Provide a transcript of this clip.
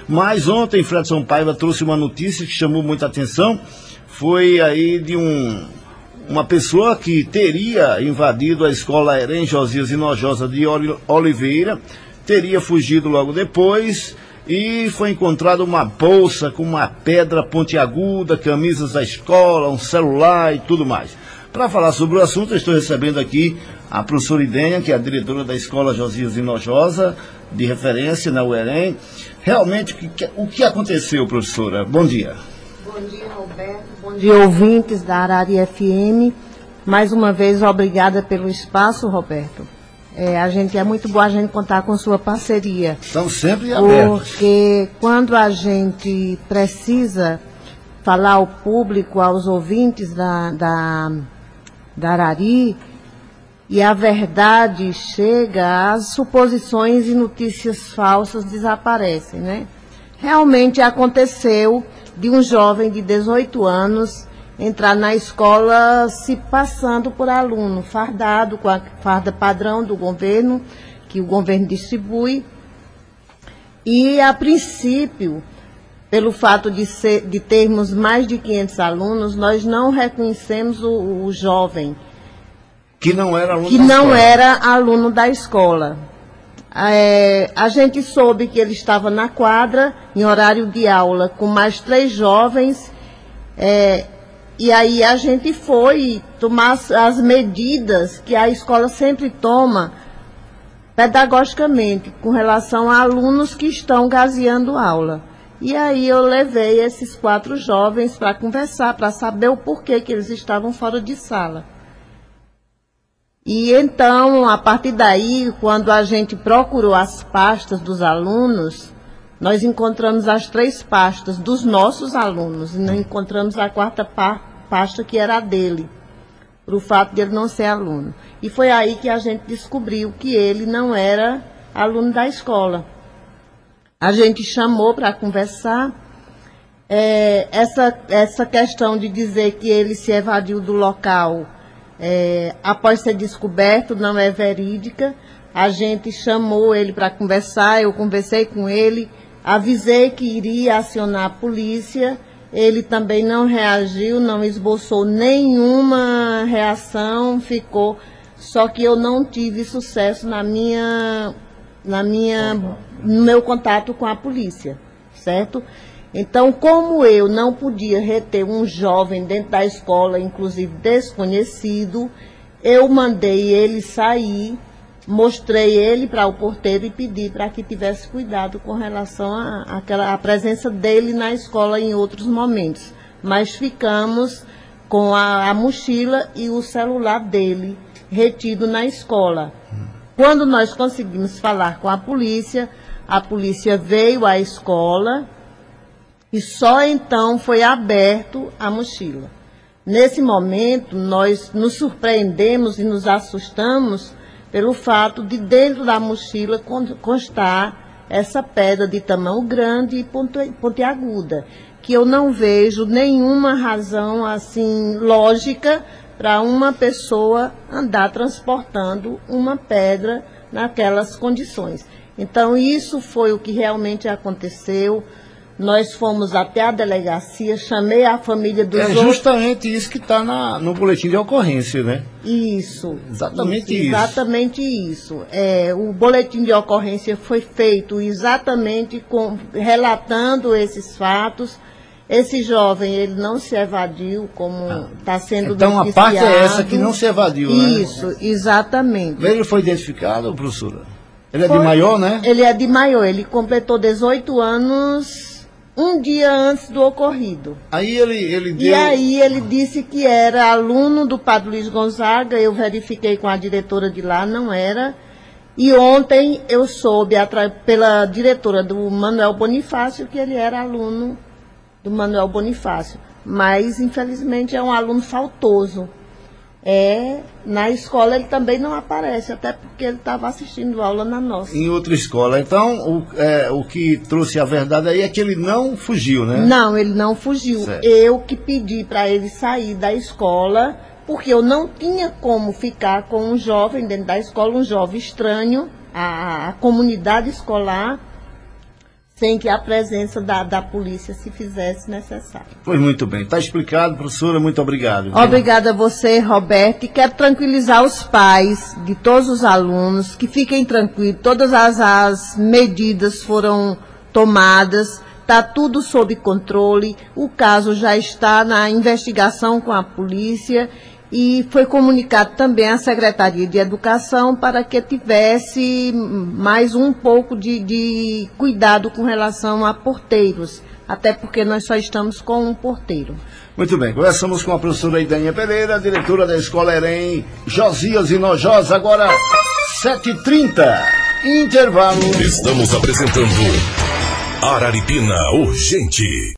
Mas ontem, Fredson Paiva trouxe uma notícia que chamou muita atenção. Foi aí de uma pessoa que teria invadido a escola Herém Josias Hinojosa de Oliveira, teria fugido logo depois e foi encontrada uma bolsa com uma pedra pontiaguda, camisas da escola, um celular e tudo mais. Para falar sobre o assunto, eu estou recebendo aqui a professora Idênia, que é a diretora da escola Josias Hinojosa, de referência na UEREM. Realmente, o que aconteceu, professora? Bom dia. Bom dia, Roberto. Bom dia, ouvintes da Arari FM. Mais uma vez, obrigada pelo espaço, Roberto. É muito bom a gente contar com sua parceria. Estamos sempre abertos. Porque quando a gente precisa falar ao público, aos ouvintes da Arari, e a verdade chega, as suposições e notícias falsas desaparecem, né? Realmente aconteceu de um jovem de 18 anos entrar na escola se passando por aluno, fardado com a farda padrão do governo, que o governo distribui. E, a princípio, pelo fato de termos mais de 500 alunos, nós não reconhecemos o jovem. Que não era aluno da escola. Que não era aluno da escola. A gente soube que ele estava na quadra, em horário de aula, com mais 3 jovens, e aí a gente foi tomar as medidas que a escola sempre toma pedagogicamente, com relação a alunos que estão gazeando aula. E aí eu levei esses 4 jovens para conversar, para saber o porquê que eles estavam fora de sala. E então, a partir daí, quando a gente procurou as pastas dos alunos, nós encontramos as 3 pastas dos nossos alunos, e não encontramos a 4ª pasta que era a dele, por o fato de ele não ser aluno. E foi aí que a gente descobriu que ele não era aluno da escola. A gente chamou para conversar. Essa questão de dizer que ele se evadiu do local após ser descoberto não é verídica. A gente chamou ele para conversar, eu conversei com ele, avisei que iria acionar a polícia. Ele também não reagiu, não esboçou nenhuma reação, ficou. Só que eu não tive sucesso no meu contato com a polícia, certo? Então, como eu não podia reter um jovem dentro da escola, inclusive desconhecido, eu mandei ele sair, mostrei ele para o porteiro e pedi para que tivesse cuidado com relação à presença dele na escola em outros momentos. Mas ficamos com a mochila e o celular dele retido na escola. Quando nós conseguimos falar com a polícia veio à escola e só então foi aberto a mochila. Nesse momento, nós nos surpreendemos e nos assustamos pelo fato de dentro da mochila constar essa pedra de tamanho grande e pontiaguda, que eu não vejo nenhuma razão assim lógica para uma pessoa andar transportando uma pedra naquelas condições. Então, isso foi o que realmente aconteceu. Nós fomos até a delegacia, chamei a família dos outros. É justamente isso que está no boletim de ocorrência, né? Isso. Exatamente isso. Exatamente isso. O boletim de ocorrência foi feito exatamente relatando esses fatos. Esse jovem, ele não se evadiu, como está sendo então, noticiado. Então, a parte é essa que não se evadiu, né? Isso, exatamente. Ele foi identificado, professora? Ele é de Maior, né? Ele é de Maior. Ele completou 18 anos um dia antes do ocorrido. Aí ele deu... E aí ele disse que era aluno do Padre Luiz Gonzaga. Eu verifiquei com a diretora de lá, não era. E ontem eu soube, pela diretora do Manuel Bonifácio, que ele era aluno do Manuel Bonifácio. Mas, infelizmente, é um aluno faltoso. Na escola ele também não aparece, até porque ele estava assistindo aula na nossa. Em outra escola. Então, o que trouxe a verdade aí é que ele não fugiu, né? Não, ele não fugiu. Certo. Eu que pedi para ele sair da escola, porque eu não tinha como ficar com um jovem dentro da escola, um jovem estranho, a comunidade escolar, sem que a presença da polícia se fizesse necessário. Pois muito bem, está explicado, professora, muito obrigado. Viu? Obrigada a você, Roberto, e quero tranquilizar os pais de todos os alunos, que fiquem tranquilos, todas as medidas foram tomadas, está tudo sob controle, o caso já está na investigação com a polícia, e foi comunicado também à Secretaria de Educação para que tivesse mais um pouco de cuidado com relação a porteiros, até porque nós só estamos com um porteiro. Muito bem, conversamos com a professora Idainha Pereira, diretora da Escola EREM Josias Hinojosa, agora 7h30, intervalo. Estamos apresentando Araripina Urgente.